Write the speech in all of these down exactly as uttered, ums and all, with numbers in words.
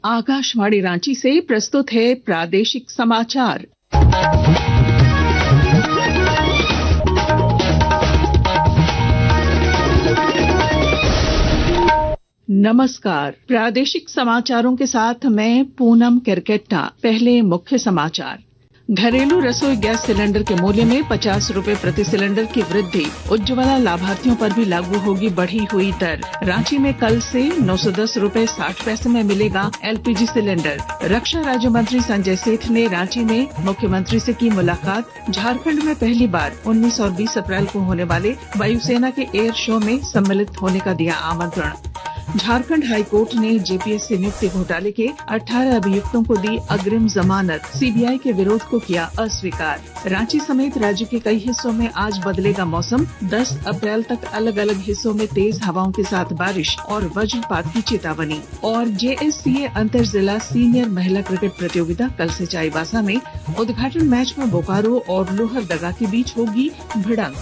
आकाशवाणी रांची से प्रस्तुत है प्रादेशिक समाचार। नमस्कार, प्रादेशिक समाचारों के साथ मैं पूनम किरकेट्टा। पहले मुख्य समाचार। घरेलू रसोई गैस सिलेंडर के मूल्य में पचास रुपए प्रति सिलेंडर की वृद्धि, उज्ज्वला लाभार्थियों पर भी लागू होगी बढ़ी हुई दर। रांची में कल से नौ सौ दस रुपए साठ पैसे में मिलेगा एलपीजी सिलेंडर। रक्षा राज्य मंत्री संजय सेठ ने रांची में मुख्यमंत्री से की मुलाकात। झारखंड में पहली बार उन्नीस और बीस अप्रैल को होने वाले वायुसेना के एयर शो में सम्मिलित होने का दिया आमंत्रण। झारखंड हाईकोर्ट ने जेपीएससी नियुक्ति घोटाले के अठारह अभियुक्तों को दी अग्रिम जमानत। सीबीआई के विरोध को किया अस्वीकार। रांची समेत राज्य के कई हिस्सों में आज बदलेगा मौसम। दस अप्रैल तक अलग अलग हिस्सों में तेज हवाओं के साथ बारिश और वज्रपात की चेतावनी। और जेएससीए अंतर जिला सीनियर महिला क्रिकेट प्रतियोगिता कल से चाईबासा में। उद्घाटन मैच में बोकारो और लोहरदगा के बीच होगी भिड़ंत।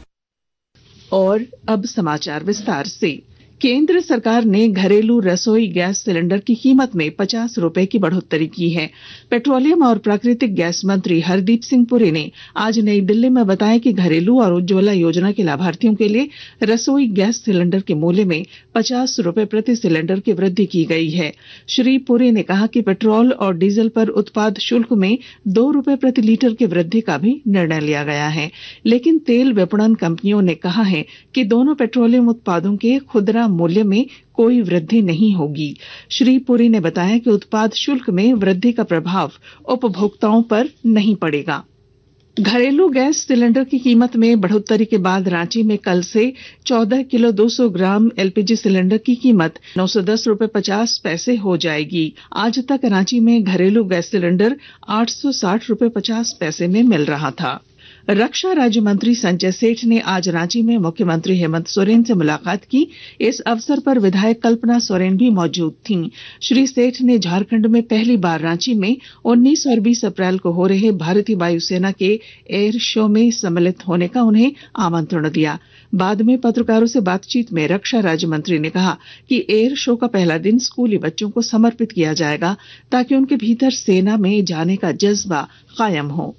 और अब समाचार विस्तार से। केंद्र सरकार ने घरेलू रसोई गैस सिलेंडर की कीमत में पचास रुपए की बढ़ोतरी की है। पेट्रोलियम और प्राकृतिक गैस मंत्री हरदीप सिंह पुरी ने आज नई दिल्ली में बताया कि घरेलू और उज्ज्वला योजना के लाभार्थियों के लिए रसोई गैस सिलेंडर के मूल्य में पचास रुपए प्रति सिलेंडर की वृद्धि की गई है। श्री पुरी ने कहा कि पेट्रोल और डीजल पर उत्पाद शुल्क में दो रुपए प्रति लीटर की वृद्धि का भी निर्णय लिया गया है, लेकिन तेल विपणन कंपनियों ने कहा है कि दोनों पेट्रोलियम उत्पादों के खुदरा मूल्य में कोई वृद्धि नहीं होगी। श्री पुरी ने बताया कि उत्पाद शुल्क में वृद्धि का प्रभाव उपभोक्ताओं पर नहीं पड़ेगा। घरेलू गैस सिलेंडर की कीमत में बढ़ोतरी के बाद रांची में कल से चौदह किलो दो सौ ग्राम एलपीजी सिलेंडर की कीमत नौ सौ दस रुपए पचास पैसे हो जाएगी। आज तक रांची में घरेलू गैस सिलेंडर आठ सौ साठ रुपए पचास पैसे में मिल रहा था। रक्षा राज्य मंत्री संजय सेठ ने आज रांची में मुख्यमंत्री हेमंत सोरेन से मुलाकात की। इस अवसर पर विधायक कल्पना सोरेन भी मौजूद थीं। श्री सेठ ने झारखंड में पहली बार रांची में उन्नीस और बीस अप्रैल को हो रहे भारतीय वायुसेना के एयर शो में सम्मिलित होने का उन्हें आमंत्रण दिया। बाद में पत्रकारों से बातचीत में रक्षा राज्य मंत्री ने कहा कि एयर शो का पहला दिन स्कूली बच्चों को समर्पित किया जाएगा ताकि उनके भीतर सेना में जाने का जज्बा कायम हो।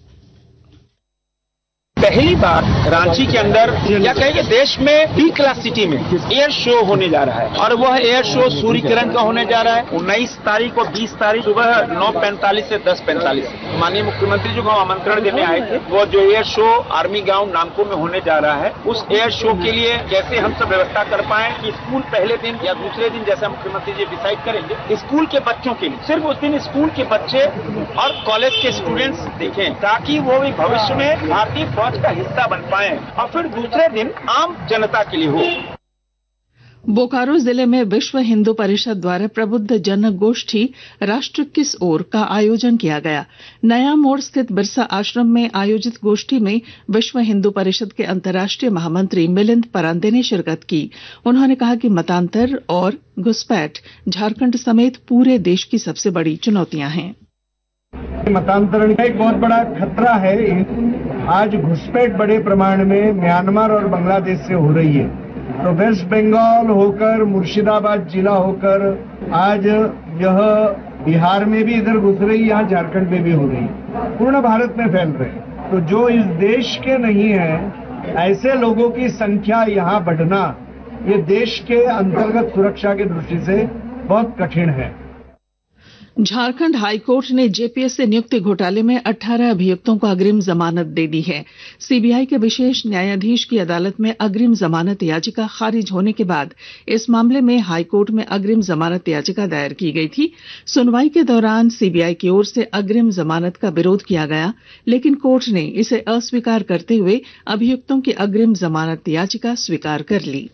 पहली बार रांची के अंदर या कहेंगे देश में बी क्लास सिटी में एयर शो होने जा रहा है और वह एयर शो सूर्य किरण का होने जा रहा है। उन्नीस तारीख और बीस तारीख सुबह नौ पैंतालीस से दस पैंतालीस माननीय मुख्यमंत्री जी को आमंत्रण देने आए थे। वो जो एयर शो आर्मी ग्राउंड नामको में होने जा रहा है, उस एयर शो के लिए कैसे हम सब व्यवस्था कर पाए कि स्कूल पहले दिन या दूसरे दिन जैसा मुख्यमंत्री जी डिसाइड करेंगे, स्कूल के बच्चों के लिए सिर्फ उस दिन स्कूल के बच्चे और कॉलेज के स्टूडेंट्स देखें ताकि वो भी भविष्य में भारतीय फौज का हिस्सा बन पाए और फिर दूसरे दिन आम जनता के लिए हो। बोकारो जिले में विश्व हिंदू परिषद द्वारा प्रबुद्ध जन गोष्ठी राष्ट्र किस ओर का आयोजन किया गया। नया मोड़ स्थित बिरसा आश्रम में आयोजित गोष्ठी में विश्व हिंदू परिषद के अंतर्राष्ट्रीय महामंत्री मिलिंद परांदे ने शिरकत की। उन्होंने कहा कि मतांतर और घुसपैठ झारखंड समेत पूरे देश की सबसे बड़ी चुनौतियां हैं। मतांतरण का एक बहुत बड़ा खतरा है। आज घुसपैठ बड़े प्रमाण में म्यांमार और बांग्लादेश से हो रही है। तो वेस्ट बंगाल होकर मुर्शिदाबाद जिला होकर आज यह बिहार में भी इधर घुस रही, यहाँ झारखंड में भी हो रही, पूर्ण भारत में फैल रहे। तो जो इस देश के नहीं है ऐसे लोगों की संख्या यहाँ बढ़ना, ये देश के अंतर्गत सुरक्षा की दृष्टि से बहुत कठिन है। झारखंड हाईकोर्ट ने जेपीएससी नियुक्ति घोटाले में अठारह अभियुक्तों को अग्रिम जमानत दे दी है। सीबीआई के विशेष न्यायाधीश की अदालत में अग्रिम जमानत याचिका खारिज होने के बाद इस मामले में हाईकोर्ट में अग्रिम जमानत याचिका दायर की गई थी। सुनवाई के दौरान सीबीआई की ओर से अग्रिम जमानत का विरोध किया गया, लेकिन कोर्ट ने इसे अस्वीकार करते हुए अभियुक्तों की अग्रिम जमानत याचिका स्वीकार कर ली।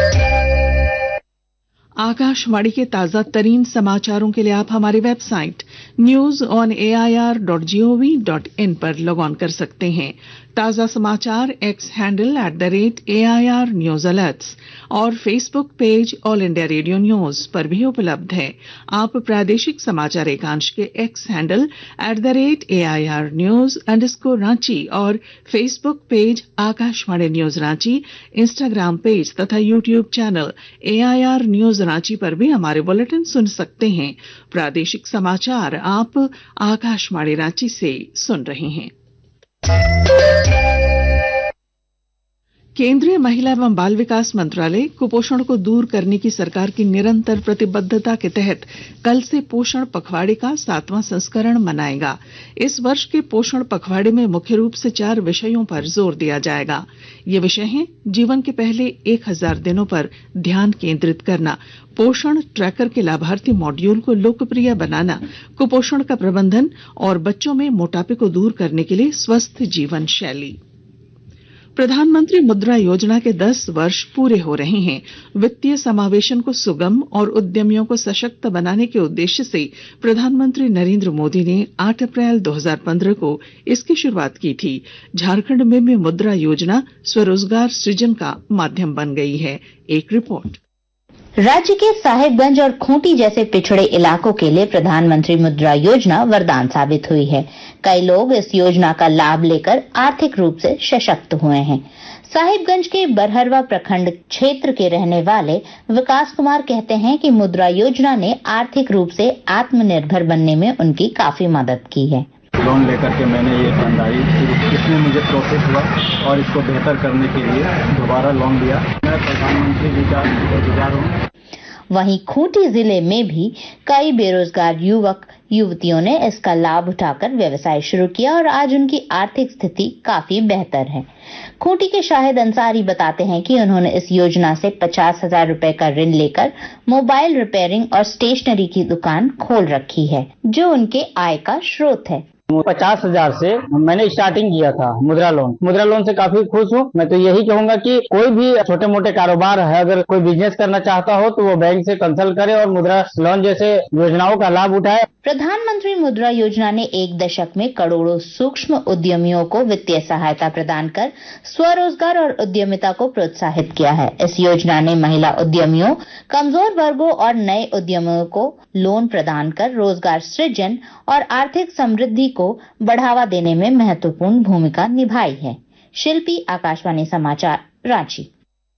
आकाशवाणी के ताजा तरीन समाचारों के लिए आप हमारी website news on A I R dot G O V dot in पर लॉग ऑन कर सकते हैं। ताजा समाचार X handle at the rate A I R news alerts और Facebook page all India radio news पर भी उपलब्ध है। आप प्रादेशिक समाचार एकांश के X handle at the rate A I R news underscore Ranchi और Facebook page Akashvani news Ranchi, Instagram page तथा YouTube channel A I R news Ranchi पर भी हमारे बुलेटिन सुन सकते हैं। प्रादेशिक समाचार आप आकाशवाणी रांची से सुन रहे हैं। केंद्रीय महिला एवं बाल विकास मंत्रालय कुपोषण को दूर करने की सरकार की निरंतर प्रतिबद्धता के तहत कल से पोषण पखवाड़े का सातवां संस्करण मनाएगा। इस वर्ष के पोषण पखवाड़े में मुख्य रूप से चार विषयों पर जोर दिया जाएगा। ये विषय हैं जीवन के पहले एक हजार दिनों पर ध्यान केंद्रित करना, पोषण ट्रैकर के लाभार्थी मॉड्यूल को लोकप्रिय बनाना, कुपोषण का प्रबंधन और बच्चों में मोटापे को दूर करने के लिए स्वस्थ जीवन शैली। प्रधानमंत्री मुद्रा योजना के दस वर्ष पूरे हो रहे हैं। वित्तीय समावेशन को सुगम और उद्यमियों को सशक्त बनाने के उद्देश्य से प्रधानमंत्री नरेंद्र मोदी ने आठ अप्रैल दो हज़ार पंद्रह को इसकी शुरुआत की थी। झारखंड में भी मुद्रा योजना स्वरोजगार सृजन का माध्यम बन गई है। एक रिपोर्ट। राज्य के साहिबगंज और खूंटी जैसे पिछड़े इलाकों के लिए प्रधानमंत्री मुद्रा योजना वरदान साबित हुई है। कई लोग इस योजना का लाभ लेकर आर्थिक रूप से सशक्त हुए हैं। साहिबगंज के बरहरवा प्रखंड क्षेत्र के रहने वाले विकास कुमार कहते हैं कि मुद्रा योजना ने आर्थिक रूप से आत्मनिर्भर बनने में उनकी काफी मदद की है। लोन लेकर के मैंने ये धंधाई इसमें मुझे प्रॉफिट हुआ और इसको बेहतर करने के लिए दोबारा लोन लिया। मैं प्रधानमंत्री जी का गुजार हूँ। वहीं खूंटी जिले में भी कई बेरोजगार युवक युवतियों ने इसका लाभ उठाकर व्यवसाय शुरू किया और आज उनकी आर्थिक स्थिति काफी बेहतर है। खूंटी के शाहिद अंसारी बताते हैं कि उन्होंने इस योजना से पचास हजार रूपए का ऋण लेकर मोबाइल रिपेयरिंग और स्टेशनरी की दुकान खोल रखी है, जो उनके आय का स्रोत है। पचास हजार से मैंने स्टार्टिंग किया था मुद्रा लोन। मुद्रा लोन से काफी खुश हूँ। मैं तो यही कहूंगा कि कोई भी छोटे मोटे कारोबार है, अगर कोई बिजनेस करना चाहता हो तो वो बैंक से कंसल्ट करे और मुद्रा लोन जैसे योजनाओं का लाभ उठाए। प्रधानमंत्री मुद्रा योजना ने एक दशक में करोड़ों सूक्ष्म उद्यमियों को वित्तीय सहायता प्रदान कर स्वरोजगार और उद्यमिता को प्रोत्साहित किया है। इस योजना ने महिला उद्यमियों, कमजोर वर्गों और नए उद्यमियों को लोन प्रदान कर रोजगार सृजन और आर्थिक समृद्धि को बढ़ावा देने में महत्वपूर्ण भूमिका निभाई है। शिल्पी, आकाशवाणी समाचार, रांची।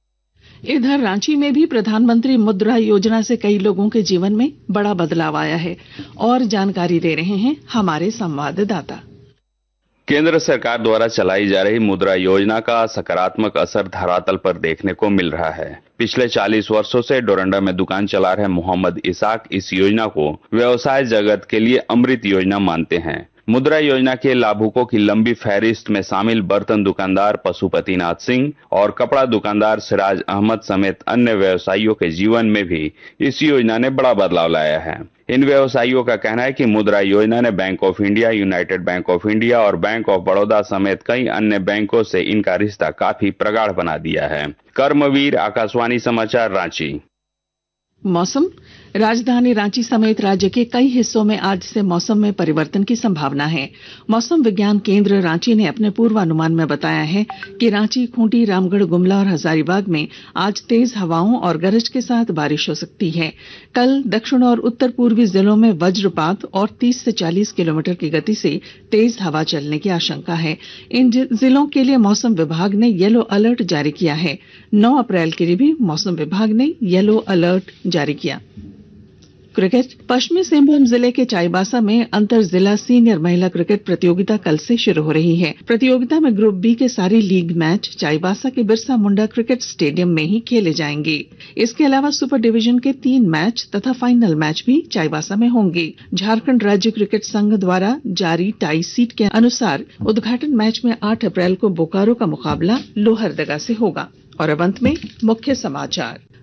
इधर रांची में भी प्रधानमंत्री मुद्रा योजना से कई लोगों के जीवन में बड़ा बदलाव आया है और जानकारी दे रहे हैं हमारे संवाददाता। केंद्र सरकार द्वारा चलाई जा रही मुद्रा योजना का सकारात्मक असर धरातल पर देखने को मिल रहा है। पिछले चालीस वर्षों से डोरंडा में दुकान चला रहे मोहम्मद इसाक इस योजना को व्यवसाय जगत के लिए अमृत योजना मानते हैं। मुद्रा योजना के लाभुकों की लंबी फहरिस्त में शामिल बर्तन दुकानदार पशुपतिनाथ सिंह और कपड़ा दुकानदार सिराज अहमद समेत अन्य व्यवसायियों के जीवन में भी इस योजना ने बड़ा बदलाव लाया है। इन व्यवसायियों का कहना है कि मुद्रा योजना ने bank of India, united bank of India और बैंक ऑफ बड़ौदा समेत कई अन्य बैंकों से इनका रिश्ता काफी प्रगाढ़ बना दिया है। कर्मवीर, आकाशवाणी समाचार, रांची। मौसम। राजधानी रांची समेत राज्य के कई हिस्सों में आज से मौसम में परिवर्तन की संभावना है। मौसम विज्ञान केंद्र रांची ने अपने पूर्वानुमान में बताया है कि रांची, खूंटी, रामगढ़, गुमला और हजारीबाग में आज तेज हवाओं और गरज के साथ बारिश हो सकती है। कल दक्षिण और उत्तर पूर्वी जिलों में वज्रपात और तीस से चालीस किलोमीटर की गति से तेज हवा चलने की आशंका है। इन जिलों के लिए मौसम विभाग ने येलो अलर्ट जारी किया है। नौ अप्रैल के लिए भी मौसम विभाग ने येलो अलर्ट जारी किया। क्रिकेट। पश्चिमी सिंहभूम जिले के चाईबासा में अंतर जिला सीनियर महिला क्रिकेट प्रतियोगिता कल से शुरू हो रही है। प्रतियोगिता में ग्रुप बी के सारे लीग मैच चाईबासा के बिरसा मुंडा क्रिकेट स्टेडियम में ही खेले जाएंगे। इसके अलावा सुपर डिवीजन के तीन मैच तथा फाइनल मैच भी चाईबासा में होंगे। झारखंड राज्य क्रिकेट संघ द्वारा जारी टाई सीट के अनुसार उद्घाटन मैच में आठ अप्रैल को बोकारो का मुकाबला लोहरदगा से होगा। और अब अंत में मुख्य समाचार।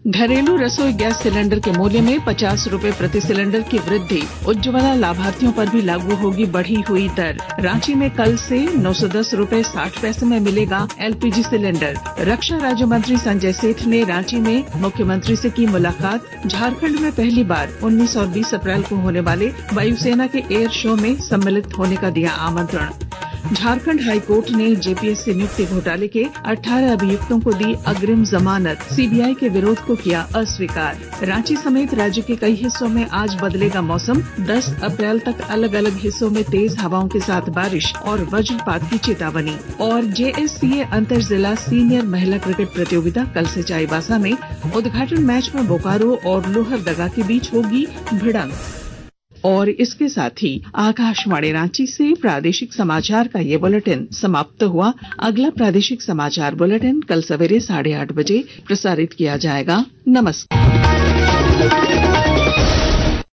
घरेलू रसोई गैस सिलेंडर के मूल्य में पचास रूपये प्रति सिलेंडर की वृद्धि। उज्ज्वला लाभार्थियों पर भी लागू होगी बढ़ी हुई दर। रांची में कल से नौ सौ दस रूपये साठ पैसे में मिलेगा एलपीजी सिलेंडर। रक्षा राज्य मंत्री संजय सेठ ने रांची में मुख्यमंत्री से की मुलाकात। झारखंड में पहली बार उन्नीस और बीस अप्रैल को होने वाले वायुसेना के एयर शो में सम्मिलित होने का दिया आमंत्रण। झारखंड हाईकोर्ट ने जेपीएससी नियुक्ति घोटाले के अठारह अभियुक्तों को दी अग्रिम जमानत। सीबीआई के विरोध को किया अस्वीकार। रांची समेत राज्य के कई हिस्सों में आज बदलेगा मौसम। दस अप्रैल तक अलग अलग हिस्सों में तेज हवाओं के साथ बारिश और वज्रपात की चेतावनी। और जेएससीए अंतर जिला सीनियर महिला क्रिकेट प्रतियोगिता कल से चाईबासा में। उद्घाटन मैच में बोकारो और लोहरदगा के बीच होगी भिड़ंत। और इसके साथ ही आकाशवाणी रांची से प्रादेशिक समाचार का ये बुलेटिन समाप्त हुआ। अगला प्रादेशिक समाचार बुलेटिन कल सवेरे साढ़े आठ बजे प्रसारित किया जाएगा। नमस्कार।